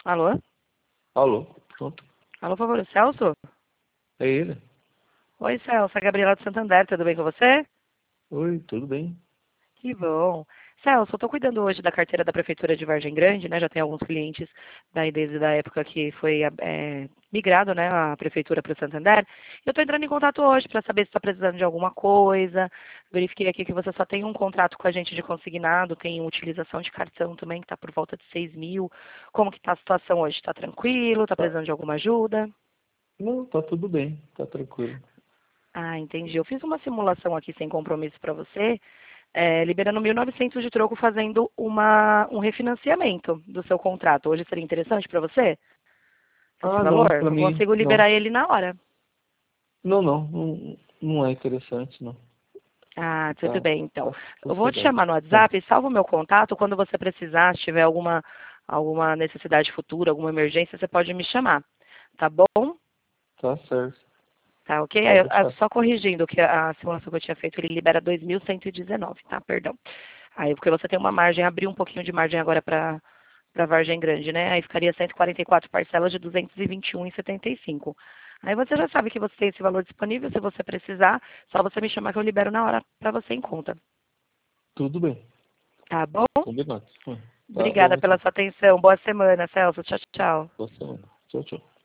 Alô? Alô, pronto. Alô, por favor, Celso? É ele? Oi, Celso, é a Gabriela do Santander, tudo bem com você? Oi, tudo bem? Que bom. Celso, eu estou cuidando hoje da carteira da Prefeitura de Vargem Grande, né? Já tem alguns clientes daí desde a época que foi migrado, né, a Prefeitura para o Santander. Eu estou entrando em contato hoje para saber se está precisando de alguma coisa. Verifiquei aqui que você só tem um contrato com a gente de consignado, tem utilização de cartão também, que está por volta de 6 mil. Como que está a situação hoje? Está tranquilo? Está Tá. precisando de alguma ajuda? Não, tá tudo bem, tá tranquilo. Ah, entendi. Eu fiz uma simulação aqui sem compromisso para você, liberando 1.900 de troco, fazendo um refinanciamento do seu contrato. Hoje seria interessante para você esse Ah, valor? não, pra Eu mim, consigo não. liberar ele na hora. Não é interessante, não. Ah, tudo Tá, bem, então. tá Eu vou te sossegado. chamar no Tá, WhatsApp, salva o meu contato. Quando você precisar, se tiver alguma necessidade futura, alguma emergência, você pode me chamar. Tá bom? tá certo. Tá, ok? Pode deixar. Só corrigindo que a simulação que eu tinha feito, ele libera 2.119, tá? Perdão. Aí, porque você tem uma margem, abriu um pouquinho de margem agora para Vargem Grande, né? Aí ficaria 144 parcelas de 221,75. Aí você já sabe que você tem esse valor disponível, se você precisar, só você me chamar que eu libero na hora para você em conta. Tudo bem. Tá bom? Combinado. Tá Obrigada bom, pela então. sua atenção. Boa semana, Celso. Tchau, tchau. Boa semana. Tchau, tchau.